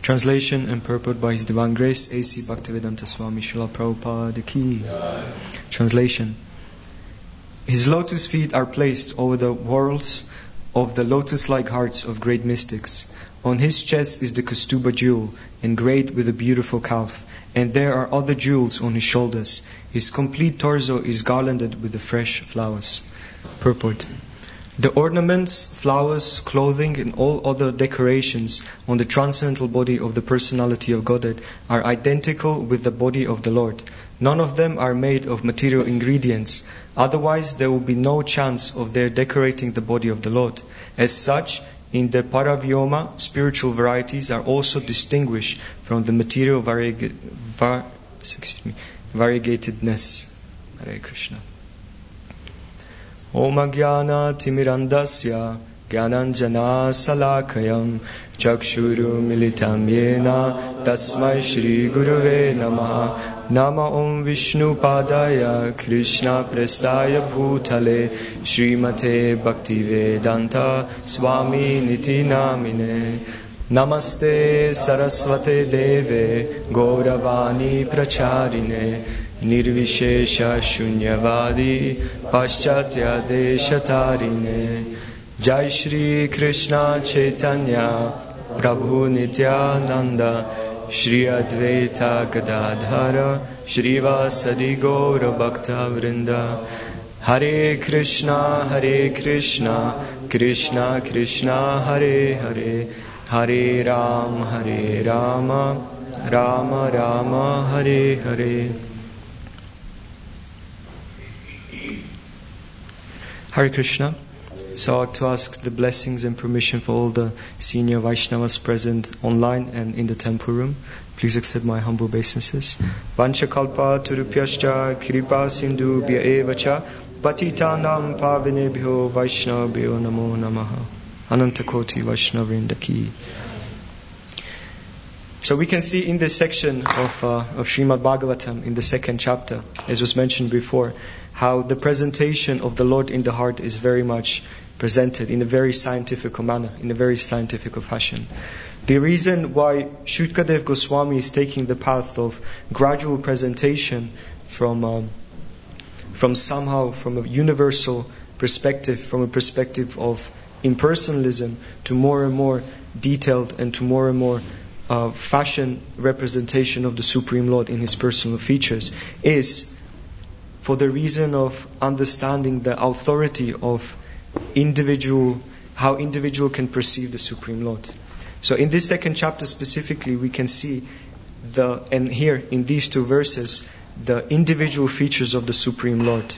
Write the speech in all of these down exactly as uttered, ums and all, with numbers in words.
Translation and purport by His Divine Grace, A C Bhaktivedanta Swami Srila Prabhupada Ki. Translation. His lotus feet are placed over the whorls of the lotus-like hearts of great mystics. On his chest is the Kaustubha jewel, engraved with a beautiful calf, and there are other jewels on his shoulders. His complete torso is garlanded with the fresh flowers. Purport. The ornaments, flowers, clothing, and all other decorations on the transcendental body of the personality of Godhead are identical with the body of the Lord. None of them are made of material ingredients. Otherwise, there will be no chance of their decorating the body of the Lord. As such, in the Paravyoma, spiritual varieties are also distinguished from the material varieg- var- excuse me, variegatedness. Hare Krishna. Om Jnana Timirandasya Gyananjana Salakayam Chakshuru Militam Yena Tasmai Shri Gurave Namaha Nama Om Vishnu Padaya Krishna Prestaya Bhutale Srimate Bhaktivedanta Swami Niti Namine Namaste Saraswate Deve Gauravani Pracharine Nirvishesha Shunyavadi Paschatya Deshatarine Jai Shri Krishna Chaitanya Prabhu Nityananda Shri Advaita Gadadhara Shri Vasadi Gaura Bhakta Vrinda Hare Krishna Hare Krishna Krishna Krishna Hare Hare Hare Ram Hare Rama Rama Rama Hare Hare. Hare Krishna. So to ask the blessings and permission for all the senior Vaishnavas present online and in the temple room. Please accept my humble obeisances. Vancha kalpa turupyascha kripa sindhu bhya evacha patitanam pavinebhyo vaishnavabhyo namo namaha. Ananta koti Vaishnavrinda ki. So we can see in this section of, uh, of Srimad Bhagavatam, in the second chapter, as was mentioned before, how the presentation of the Lord in the heart is very much presented in a very scientific manner, in a very scientific fashion. The reason why Shukadev Goswami is taking the path of gradual presentation from, um, from somehow from a universal perspective, from a perspective of impersonalism, to more and more detailed and to more and more uh, fashion representation of the Supreme Lord in His personal features, is for the reason of understanding the authority of individual, how individual can perceive the Supreme Lord. So in this second chapter specifically, we can see the, and here in these two verses, the individual features of the Supreme Lord.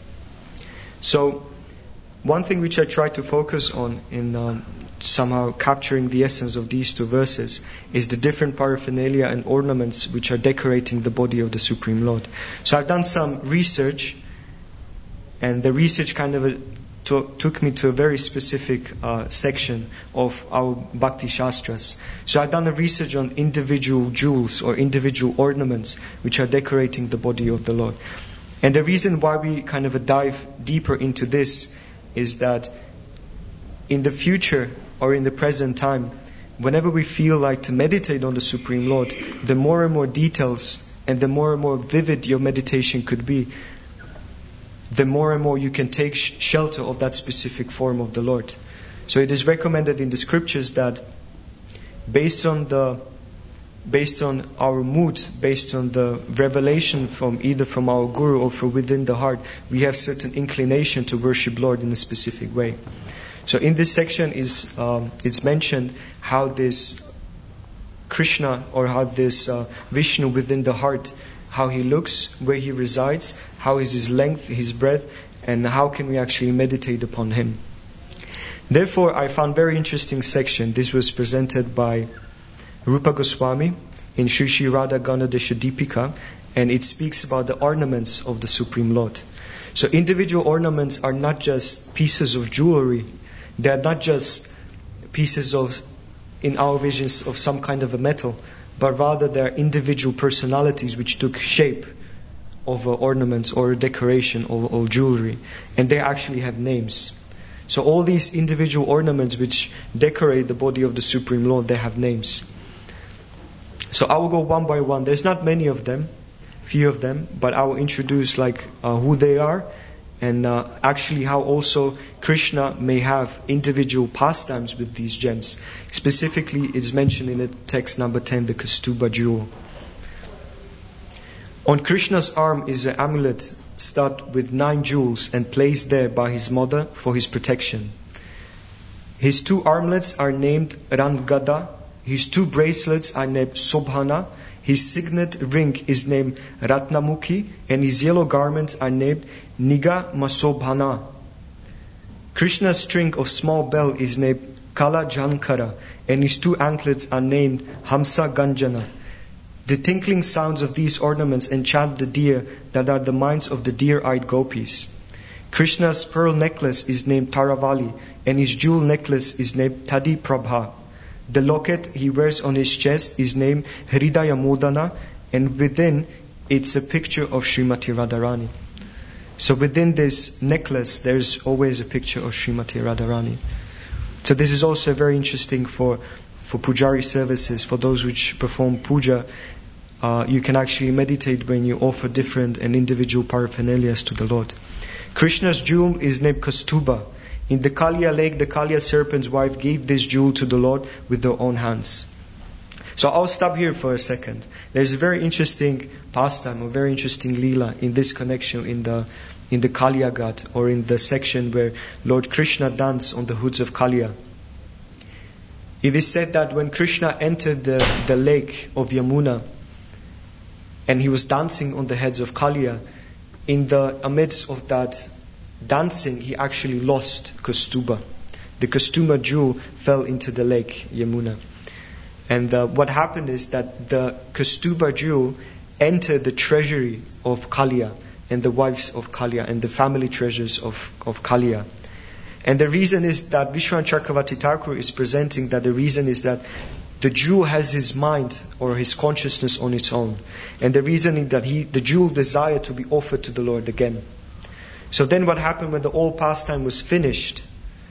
So one thing which I try to focus on in um, somehow capturing the essence of these two verses is the different paraphernalia and ornaments which are decorating the body of the Supreme Lord. So I've done some research, and the research kind of a, to, took me to a very specific uh, section of our Bhakti Shastras. So I've done a research on individual jewels or individual ornaments which are decorating the body of the Lord. And the reason why we kind of dive deeper into this is that in the future or in the present time, whenever we feel like to meditate on the Supreme Lord, the more and more details and the more and more vivid your meditation could be, the more and more you can take sh- shelter of that specific form of the Lord. So it is recommended in the scriptures that based on the based on our mood, based on the revelation from either from our guru or from within the heart, we have certain inclination to worship Lord in a specific way. So in this section is um, it's mentioned how this Krishna or how this uh, Vishnu within the heart, how he looks, where he resides, how is his length, his breadth, and how can we actually meditate upon him. Therefore, I found very interesting section. This was presented by Rupa Goswami in Sri Sri Radha Ganadesha Deepika, and it speaks about the ornaments of the Supreme Lord. So individual ornaments are not just pieces of jewelry. They are not just pieces of, in our visions, of some kind of a metal, but rather they are individual personalities which took shape of uh, ornaments or decoration or, or jewelry. And they actually have names. So all these individual ornaments which decorate the body of the Supreme Lord, they have names. So I will go one by one. There's not many of them, few of them, but I will introduce like uh, who they are, and uh, actually how also Krishna may have individual pastimes with these gems. Specifically, it's mentioned in the text number ten, the Kaustubha jewel. On Krishna's arm is an amulet studded with nine jewels and placed there by his mother for his protection. His two armlets are named Rangada, his two bracelets are named Sobhana, his signet ring is named Ratnamukhi, and his yellow garments are named Niga Masobhana. Krishna's string of small bell is named Kala Jankara, and his two anklets are named Hamsa Ganjana. The tinkling sounds of these ornaments enchant the deer that are the minds of the deer-eyed gopis. Krishna's pearl necklace is named Taravali, and his jewel necklace is named Tadi Prabha. The locket he wears on his chest is named Hridaya Modana, and within it's a picture of Srimati Radharani. So within this necklace, there's always a picture of Srimati Radharani. So this is also very interesting for, for Pujari services, for those which perform puja. Uh, you can actually meditate when you offer different and individual paraphernalias to the Lord. Krishna's jewel is named Kaustubha. In the Kaliya lake, the Kaliya serpent's wife gave this jewel to the Lord with her own hands. So I'll stop here for a second. There's a very interesting pastime, a very interesting lila in this connection in the in the Kaliya Ghat, or in the section where Lord Krishna danced on the hoods of Kaliya. It is said that when Krishna entered the, the lake of Yamuna and he was dancing on the heads of Kaliya, in the amidst of that dancing, he actually lost Kaustubha. The Kaustubha jewel fell into the lake, Yamuna. And uh, what happened is that the Kaustubha jewel entered the treasury of Kaliya and the wives of Kaliya and the family treasures of, of Kaliya. And the reason is that Vishwanath Chakravarti Thakur is presenting that the reason is that the jewel has his mind or his consciousness on its own. And the reason is that he, the jewel desired to be offered to the Lord again. So then what happened when the whole pastime was finished,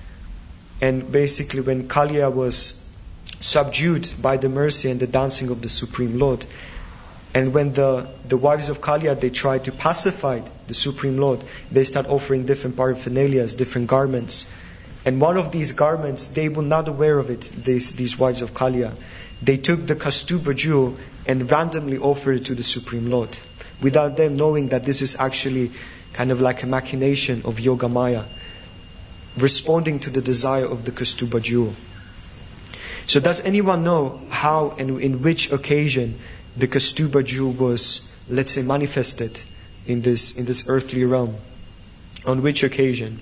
and basically when Kaliya was subdued by the mercy and the dancing of the Supreme Lord, and when the, the wives of Kaliya, they tried to pacify the Supreme Lord, they start offering different paraphernalias, different garments. And one of these garments, they were not aware of it, these, these wives of Kaliya. They took the Kaustubha jewel and randomly offered it to the Supreme Lord, without them knowing that this is actually kind of like a machination of Yoga Maya, responding to the desire of the Kaustubha jewel. So does anyone know how and in which occasion the Kaustubha jewel was, let's say, manifested in this in this earthly realm? On which occasion?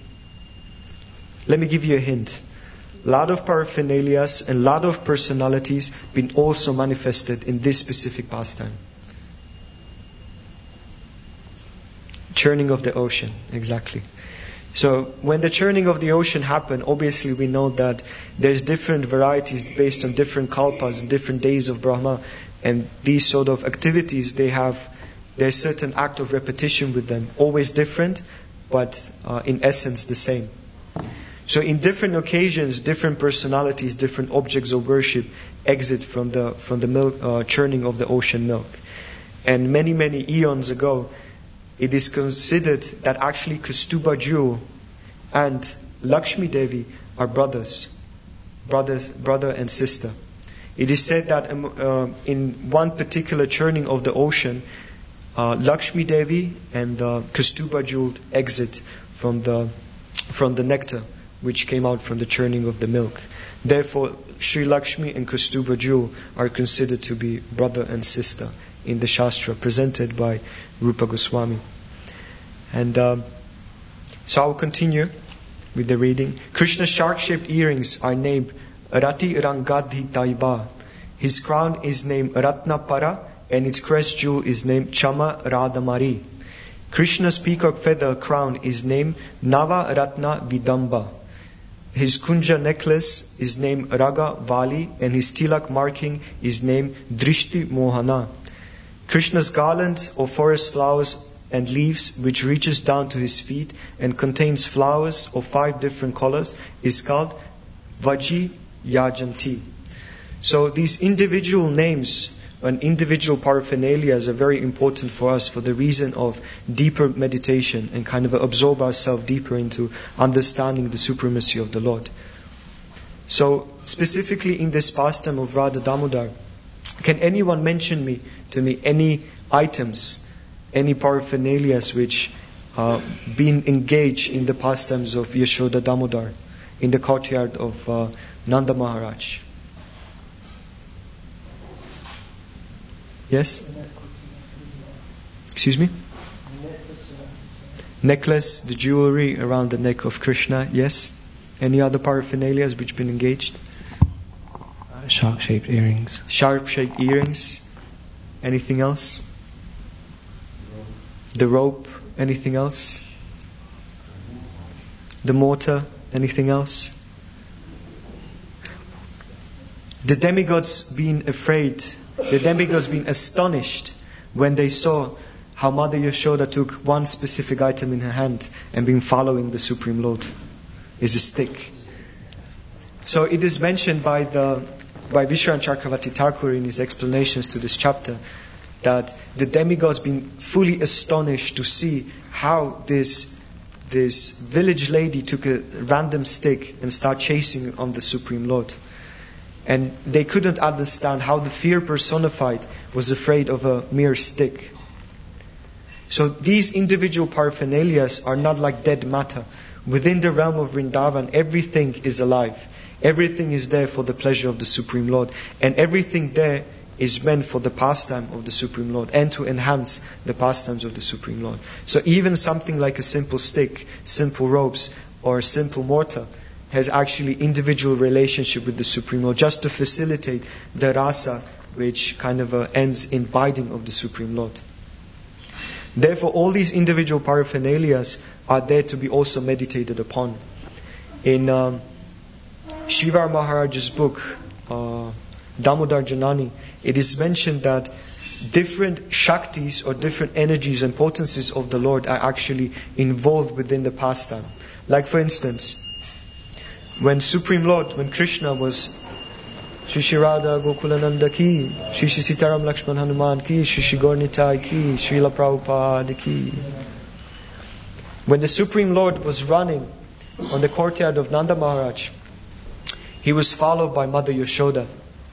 Let me give you a hint. A lot of paraphernalias and a lot of personalities been also manifested in this specific pastime. Churning of the ocean, exactly. So when the churning of the ocean happened, obviously we know that there's different varieties based on different kalpas, different days of Brahma, and these sort of activities, they have there's certain act of repetition with them, always different, but uh, in essence the same. So in different occasions, different personalities, different objects of worship exit from the from the milk uh, churning of the ocean milk. And many many eons ago, it is considered that actually Kaustubha jewel and Lakshmi Devi are brothers, brothers, brother and sister. It is said that um, uh, in one particular churning of the ocean, uh, Lakshmi Devi and the Kaustubha jewel exit from the from the nectar which came out from the churning of the milk. Therefore, Sri Lakshmi and Kaustubha jewel are considered to be brother and sister in the Shastra, presented by Rupa Goswami. And um, so I will continue with the reading. Krishna's shark-shaped earrings are named Rati Rangadhi Taiba. His crown is named Ratnapara, and its crest jewel is named Chama Radhamari. Krishna's peacock feather crown is named Nava Ratna Vidamba. His kunja necklace is named Raga Vali, and his tilak marking is named Drishti Mohana. Krishna's garland of forest flowers and leaves, which reaches down to his feet and contains flowers of five different colors, is called Vaji Yajanti. So these individual names and individual paraphernalias are very important for us for the reason of deeper meditation and kind of absorb ourselves deeper into understanding the supremacy of the Lord. So, specifically in this pastime of Radha Damodar, can anyone mention me to me any items, any paraphernalias which uh, been engaged in the pastimes of Yashoda Damodar in the courtyard of uh, Nanda Maharaj? Yes? Excuse me? Necklace, the jewelry around the neck of Krishna, yes? Any other paraphernalias which been engaged? Uh, shark-shaped earrings. Sharp-shaped earrings. Anything else? The rope. Anything else? The mortar. Anything else? The demigods being afraid, the demigods being astonished when they saw how Mother Yashoda took one specific item in her hand and been following the Supreme Lord, is a stick. So it is mentioned by the by Vishwan Chakravarti Thakur in his explanations to this chapter that the demigods being fully astonished to see how this this village lady took a random stick and started chasing on the Supreme Lord. And they couldn't understand how the fear personified was afraid of a mere stick. So these individual paraphernalias are not like dead matter. Within the realm of Vrindavan, everything is alive. Everything is there for the pleasure of the Supreme Lord. And everything there is meant for the pastime of the Supreme Lord and to enhance the pastimes of the Supreme Lord. So even something like a simple stick, simple ropes, or a simple mortar has actually individual relationship with the Supreme Lord, just to facilitate the rasa which kind of uh, ends in binding of the Supreme Lord. Therefore, all these individual paraphernalias are there to be also meditated upon. In um, Shivar Maharaj's book, uh, Damodar Janani, it is mentioned that different shaktis or different energies and potencies of the Lord are actually involved within the pastime. Like for instance, when Supreme Lord, when Krishna was Shri Shri Radha Gokulananda ki, Shri Shri Sitaram Lakshman Hanuman ki, Shri Shri Gaurnitai ki, Srila Prabhupada ki. When the Supreme Lord was running on the courtyard of Nanda Maharaj, he was followed by Mother Yashoda.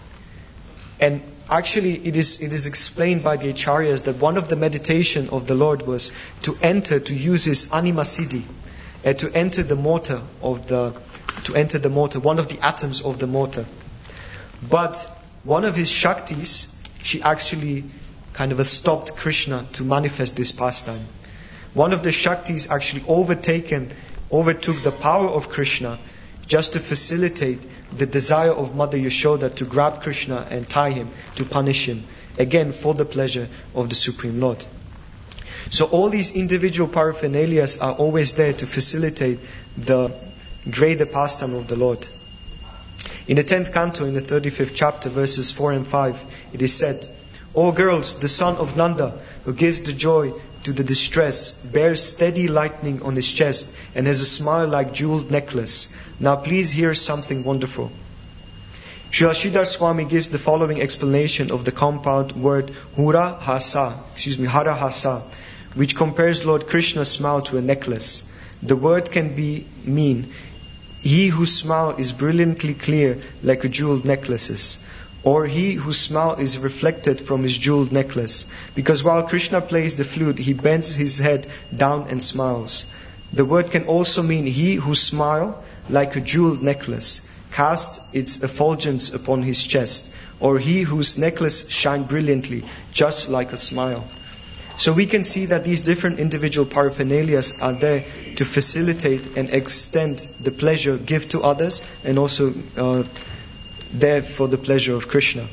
And actually it is it is explained by the Acharyas that one of the meditation of the Lord was to enter, to use his anima siddhi, and to enter the mortar of the to enter the mortar, one of the atoms of the mortar. But one of his shaktis, she actually kind of stopped Krishna to manifest this pastime. One of the shaktis actually overtaken, overtook the power of Krishna just to facilitate the desire of Mother Yashoda to grab Krishna and tie him, to punish him, again for the pleasure of the Supreme Lord. So all these individual paraphernalias are always there to facilitate the greater pastime of the Lord. In the tenth canto, in the thirty-fifth chapter, verses four and five, it is said, O girls, the son of Nanda, who gives the joy to the distress, bears steady lightning on his chest and has a smile like jeweled necklace. Now please hear something wonderful. Srila Sridhar Swami gives the following explanation of the compound word Hura Hasa, excuse me, Hara Hasa, which compares Lord Krishna's smile to a necklace. The word can be mean, he whose smile is brilliantly clear like a jeweled necklaces, or he whose smile is reflected from his jeweled necklace. Because while Krishna plays the flute, he bends his head down and smiles. The word can also mean he whose smile, like a jeweled necklace, casts its effulgence upon his chest, or he whose necklace shines brilliantly, just like a smile. So we can see that these different individual paraphernalias are there to facilitate and extend the pleasure, give to others, and also uh, there for the pleasure of Krishna.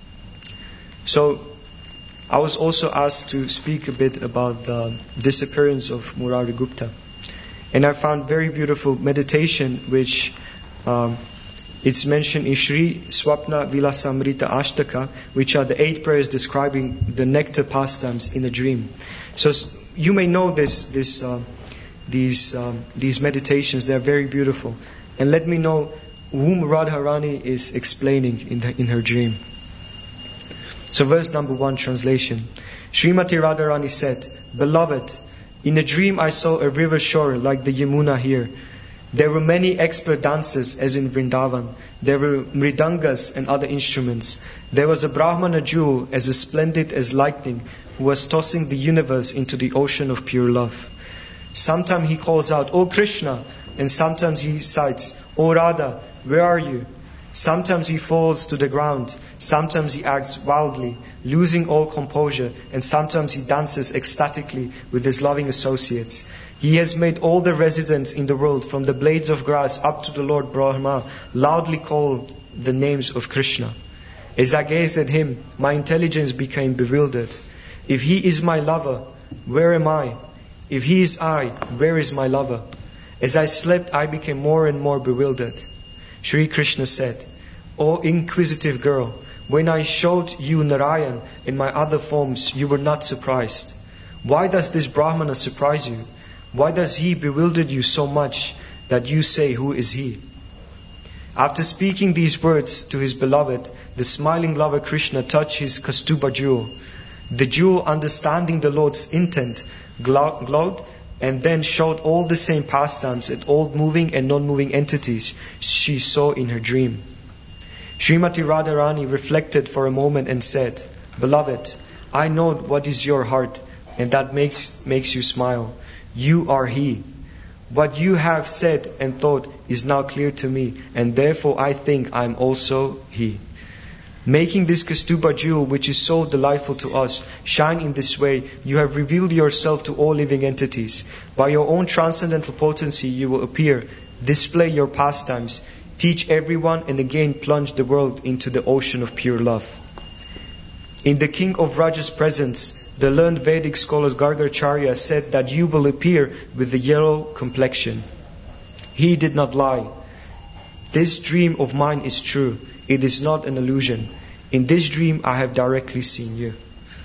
So I was also asked to speak a bit about the disappearance of Murari Gupta. And I found very beautiful meditation which um, it's mentioned in Shri Swapna Vilasamrita Ashtaka, which are the eight prayers describing the nectar pastimes in a dream. So you may know this, this, uh, these, um, these meditations. They are very beautiful. And let me know whom Radharani is explaining in, the, in her dream. So verse number one, translation. Srimati Radharani said, Beloved, in a dream I saw a river shore like the Yamuna here. There were many expert dancers as in Vrindavan. There were mridangas and other instruments. There was a Brahmana jewel as splendid as lightning who was tossing the universe into the ocean of pure love. Sometimes he calls out, O Krishna, and sometimes he cites, O Radha, where are you? Sometimes he falls to the ground, sometimes he acts wildly, losing all composure, and sometimes he dances ecstatically with his loving associates. He has made all the residents in the world, from the blades of grass up to the Lord Brahma, loudly call the names of Krishna. As I gazed at him, my intelligence became bewildered. If he is my lover, where am I? If he is I, where is my lover? As I slept, I became more and more bewildered. Sri Krishna said, O inquisitive girl, when I showed you Narayan in my other forms, you were not surprised. Why does this Brahmana surprise you? Why does he bewilder you so much that you say, who is he? After speaking these words to his beloved, the smiling lover Krishna touched his Kaustubha jewel. The jewel, understanding the Lord's intent, glowed and then showed all the same pastimes at all moving and non-moving entities she saw in her dream. Srimati Radharani reflected for a moment and said, Beloved, I know what is your heart, and that makes, makes you smile. You are he. What you have said and thought is now clear to me, and therefore I think I am also he. Making this Kaustubha jewel, which is so delightful to us, shine in this way, you have revealed yourself to all living entities. By your own transcendental potency you will appear, display your pastimes, teach everyone, and again plunge the world into the ocean of pure love. In the King of Raja's presence, the learned Vedic scholar Gargacharya said that you will appear with the yellow complexion. He did not lie. This dream of mine is true. It is not an illusion. In this dream I have directly seen you.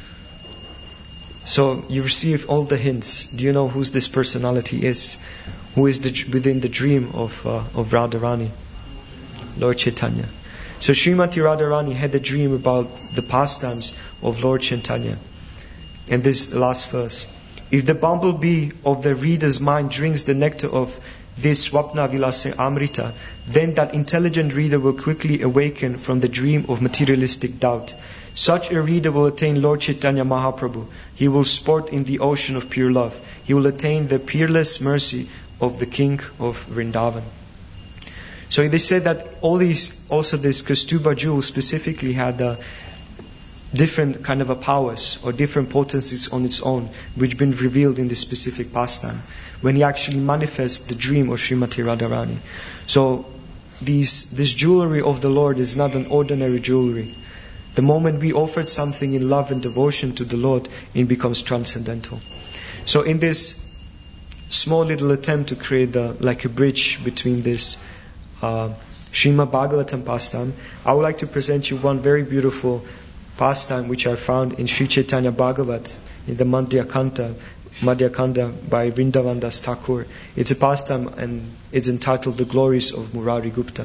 So you receive all the hints. Do you know who this personality is? Who is the, within the dream of, uh, of Radharani? Lord Chaitanya. So Srimati Radharani had a dream about the pastimes of Lord Chaitanya. And this last verse. If the bumblebee of the reader's mind drinks the nectar of this Swapna Vilasa Amrita, then that intelligent reader will quickly awaken from the dream of materialistic doubt. Such a reader will attain Lord Chaitanya Mahaprabhu. He will sport in the ocean of pure love. He will attain the peerless mercy of the King of Vrindavan. So they said that all these, also this Kaustubha jewel specifically had uh, different kind of a powers or different potencies on its own, which been revealed in this specific pastime, when he actually manifests the dream of Srimati Radharani. So these, this jewelry of the Lord is not an ordinary jewelry. The moment we offered something in love and devotion to the Lord, it becomes transcendental. So in this small little attempt to create the, like a bridge between this uh, Srimad Bhagavatam pastime, I would like to present you one very beautiful pastime which I found in Sri Chaitanya Bhagavat, in the Madhya Kanta, Madhya Kanda by Vrindavan Das Thakur. It's a pastime and it's entitled The Glories of Murari Gupta.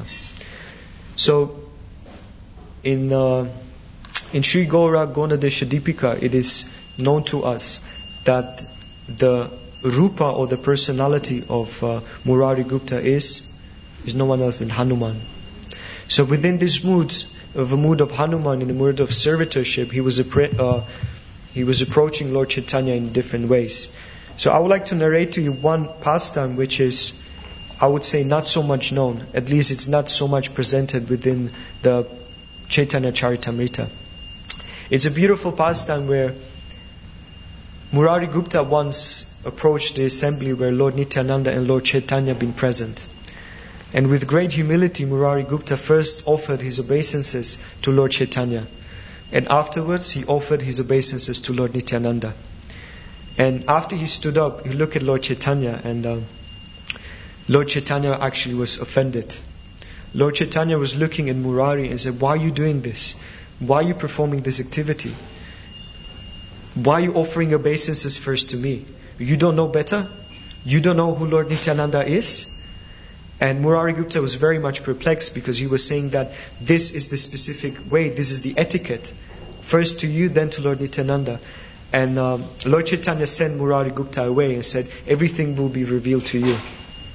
So in uh, in Sri Gaura Gonadesha Deepika, it is known to us that the rupa or the personality of uh, Murari Gupta is is no one else than Hanuman. So within this mood of a mood of Hanuman, in a mood of servitorship, he was a uh, he was approaching Lord Chaitanya in different ways. So I would like to narrate to you one pastime which is, I would say, not so much known. At least it's not so much presented within the Chaitanya Charitamrita. It's a beautiful pastime where Murari Gupta once approached the assembly where Lord Nityananda and Lord Chaitanya had been present. And with great humility, Murari Gupta first offered his obeisances to Lord Chaitanya. And afterwards, he offered his obeisances to Lord Nityananda. And after he stood up, he looked at Lord Chaitanya, and uh, Lord Chaitanya actually was offended. Lord Chaitanya was looking at Murari and said, why are you doing this? Why are you performing this activity? Why are you offering obeisances first to me? You don't know better? You don't know who Lord Nityananda is? And Murari Gupta was very much perplexed because he was saying that this is the specific way, this is the etiquette first to you, then to Lord Nityananda. And um, Lord Chaitanya sent Murari Gupta away and said, everything will be revealed to you.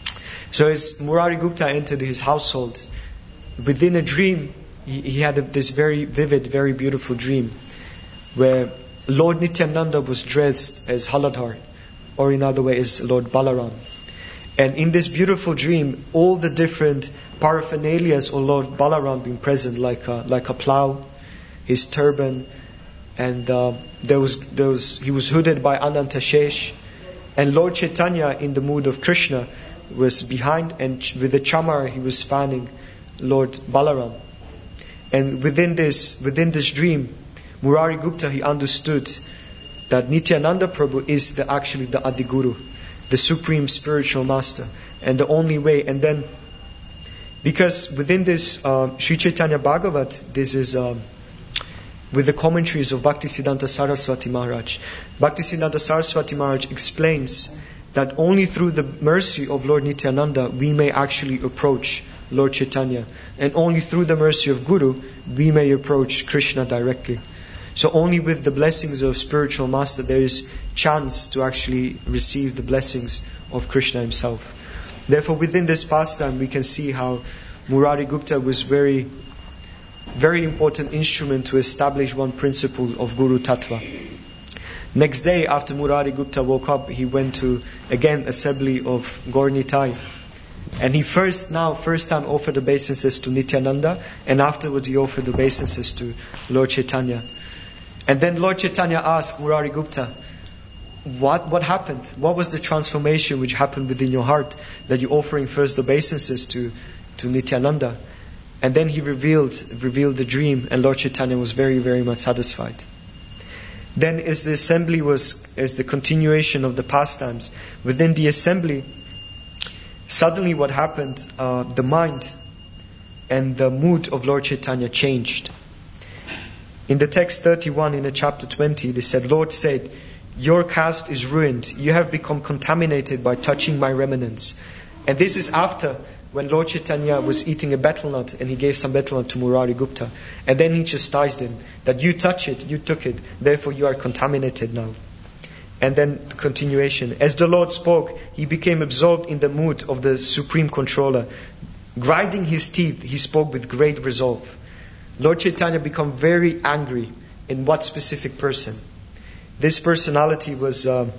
So as Murari Gupta entered his household, within a dream, he, he had a, this very vivid, very beautiful dream, where Lord Nityananda was dressed as Haladhar, or in other way as Lord Balaram. And in this beautiful dream, all the different paraphernalias of Lord Balaram being present, like a, like a plow, his turban, and uh, there was, there was, he was hooded by Anantashesh. And Lord Chaitanya, in the mood of Krishna, was behind, and with the chamar he was fanning Lord Balaram. And within this, within this dream, Murari Gupta, he understood that Nityananda Prabhu is the, actually the Adiguru, the supreme spiritual master, and the only way. And then, because within this uh, Sri Chaitanya Bhagavat, this is uh, with the commentaries of Bhaktisiddhanta Saraswati Maharaj. Bhaktisiddhanta Saraswati Maharaj explains that only through the mercy of Lord Nityananda we may actually approach Lord Chaitanya, and only through the mercy of Guru we may approach Krishna directly. So only with the blessings of spiritual master there is chance to actually receive the blessings of Krishna himself. Therefore, within this pastime we can see how Murari Gupta was very, very important instrument to establish one principle of Guru Tattva. Next day, after Murari Gupta woke up, he went to, again, assembly of Gaur Nitai. And he first, now, first time offered obeisances to Nityananda, and afterwards he offered obeisances to Lord Chaitanya. And then Lord Chaitanya asked Murari Gupta, what, what happened? What was the transformation which happened within your heart that you're offering first obeisances to, to Nityananda? And then he revealed, revealed the dream, and Lord Chaitanya was very, very much satisfied. Then as the assembly was, as the continuation of the pastimes, within the assembly, suddenly what happened, uh, the mind and the mood of Lord Chaitanya changed. In the text thirty-one, in the chapter twenty, they said, Lord said, your caste is ruined. You have become contaminated by touching my remnants. And this is after when Lord Chaitanya was eating a betel nut and he gave some betel nut to Murari Gupta. And then he chastised him that you touch it, you took it, therefore you are contaminated now. And then the continuation. As the Lord spoke, he became absorbed in the mood of the Supreme Controller. Grinding his teeth, he spoke with great resolve. Lord Chaitanya became very angry. In what specific person? This personality was uh,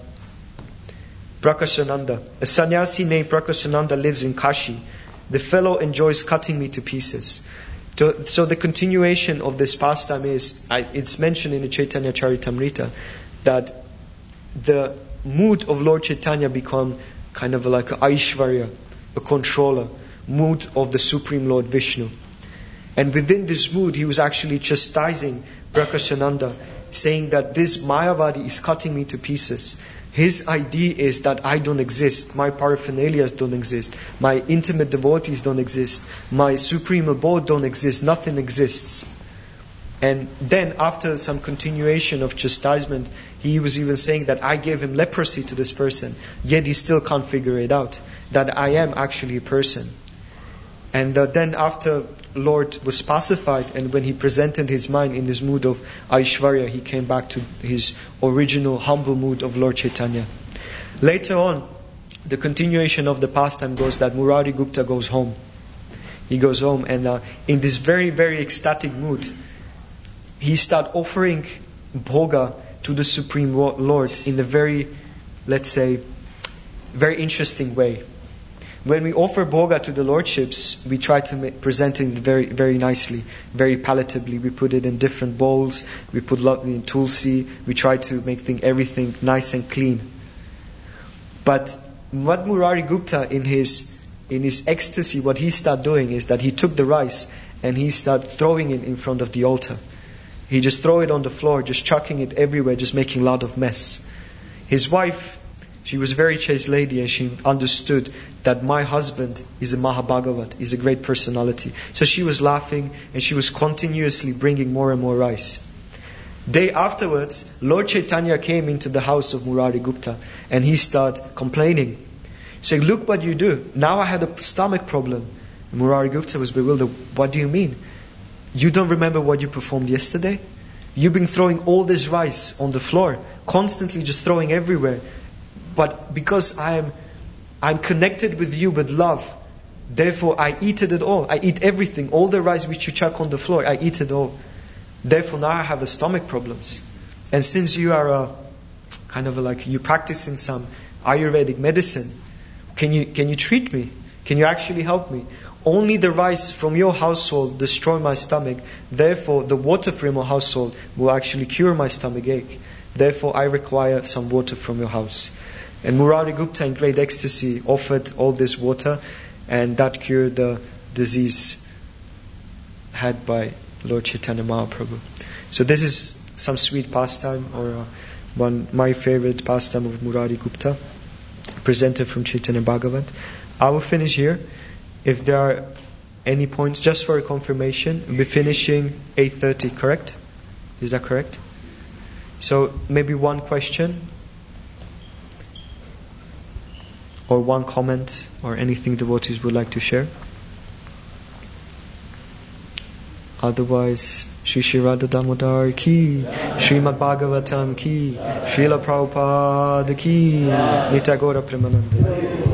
Prakashananda. A sannyasi named Prakashananda lives in Kashi. The fellow enjoys cutting me to pieces. So, so the continuation of this pastime is, I, it's mentioned in the Chaitanya Charitamrita, that the mood of Lord Chaitanya become kind of like a Aishvarya, a controller, mood of the Supreme Lord Vishnu. And within this mood, he was actually chastising Prakashananda, saying that this Mayavadi is cutting me to pieces. His idea is that I don't exist, my paraphernalias don't exist, my intimate devotees don't exist, my supreme abode don't exist, nothing exists. And then after some continuation of chastisement, he was even saying that I gave him leprosy to this person, yet he still can't figure it out, that I am actually a person. And uh, then after Lord was pacified, and when he presented his mind in this mood of Aishvarya, he came back to his original humble mood of Lord Chaitanya. Later on, the continuation of the pastime goes that Murari Gupta goes home. He goes home and uh, in this very, very ecstatic mood, he started offering bhoga to the Supreme Lord in a very, let's say, very interesting way. When we offer bhoga to the lordships, we try to make, present it very, very nicely, very palatably. We put it in different bowls. We put lovely in tulsi. We try to make thing, everything nice and clean. But what Murari Gupta, in his in his ecstasy, what he started doing is that he took the rice and he started throwing it in front of the altar. He just threw it on the floor, just chucking it everywhere, just making a lot of mess. His wife, she was a very chaste lady, and she understood that my husband is a Mahabhagavat, is a great personality. So she was laughing, and she was continuously bringing more and more rice. Day afterwards, Lord Chaitanya came into the house of Murari Gupta, and he started complaining, saying, look what you do. Now I had a stomach problem. Murari Gupta was bewildered. What do you mean? You don't remember what you performed yesterday? You've been throwing all this rice on the floor, constantly just throwing everywhere. But because I'm, I'm connected with you with love, therefore I eat it all. I eat everything. All the rice which you chuck on the floor, I eat it all. Therefore now I have a stomach problems. And since you are a, kind of a, like, you're practicing some Ayurvedic medicine, can you can you treat me? Can you actually help me? Only the rice from your household destroy my stomach. Therefore, the water from your household will actually cure my stomach ache. Therefore, I require some water from your house. And Murari Gupta, in great ecstasy, offered all this water, and that cured the disease had by Lord Chaitanya Mahaprabhu. So this is some sweet pastime, or uh, one my favorite pastime of Murari Gupta, presented from Chaitanya Bhagavat. I will finish here. If there are any points, just for a confirmation, we'll be finishing eight thirty, correct? Is that correct? So maybe one question, or one comment, or anything devotees would like to share. Otherwise, Shri Shri Radha Damodar ki, Srimad Bhagavatam ki, Srila Prabhupada ki, Nitya Gaura Premananda.